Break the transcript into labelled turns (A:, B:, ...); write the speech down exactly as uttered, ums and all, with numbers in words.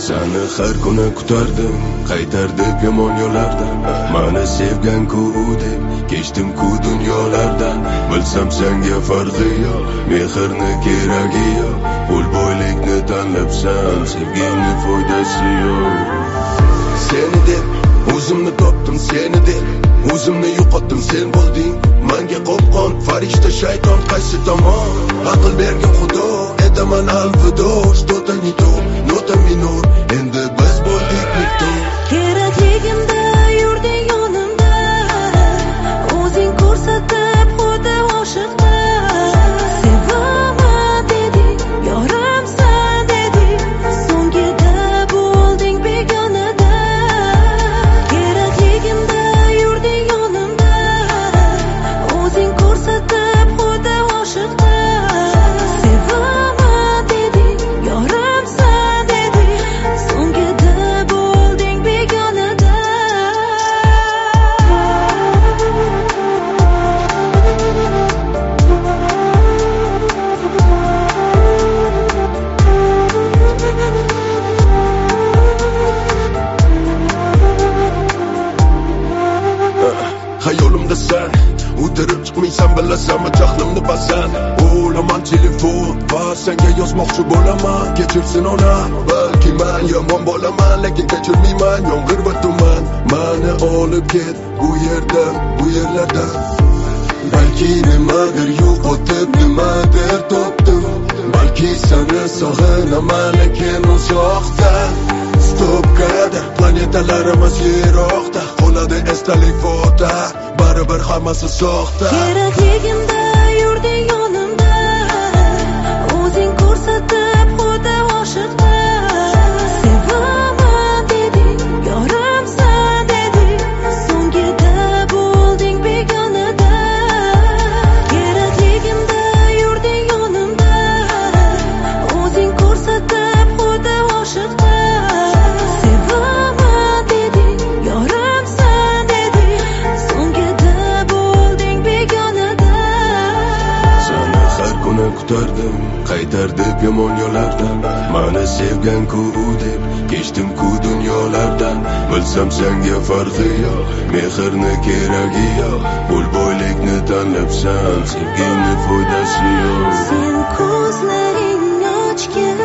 A: Seni har kuni kutardim, qaytar deb yomon yo'lardan. Meni sevgan-ku deb kechdim-ku dunyolardan. Bilsam senga farqi yo'q, mehrni keragi yo'q. Pul boylikni tanlabsan, sevgimni foydasi yo'q. Seni deb o'zimni topdim, seni deb o'zimni yo'qotdim, sen bo'lding menga qo'pqon, farishta shayton qaysi tomon? Aql bergan xudo, edaman alvido, что-то не то, нота minor, endi biz bo'ldik nikto.
B: Kerakligimda yurding yonimda, o'zing ko'rsatib xuddi oshiqda. Sevaman deding, yorimsan deding, so'ngida bo'lding begonada. Kerakligimda yurding yonimda, o'zing ko'rsatib xuddi oshiqda. Sevaman deding, yorimsan deding, so'ngida bo'lding begonada.
A: Hayolimda sen o'tirib chiqmaysan, bilasanmi jahlimni basan. O'laman telefon va senga yozmoqchi bo'laman. Kechirsin ona, balki men yomon bo'laman, lekin kechirmayman. Yomg'ir va tuman meni olib ket bu yerdan, bu yerlardan. Balki nimadir yo'qotib, nimadir topdim. Balki seni sog'inaman, lekin uzoqdan. Stopkada planetalarimiz yiroqda, qoladi esdalik fota, baribir hammasi soxta.
B: Kerakligimda yurding yonimda, o'zing ko'rsatib xuddi oshiqda. Sevaman deding, yorimsan deding, so'ngida bo'lding begonada. Kerakligimda yurding yonimda, o'zing ko'rsatib xuddi oshiqda. Sevaman deding, yorimsan deding, so'ngida bo'lding begonada.
A: Seni har kuni kutardim, qaytar deb yomon yo'lardan. Meni sevgan-ku deb kechdim-ku dunyolardan. Bilsam senga farqi yo'q, mehrni keragi yo'q. Pul boylikni tanlabsan, sevgimni foydasi yo'q.
B: Sen ko'zlaringni ochgin,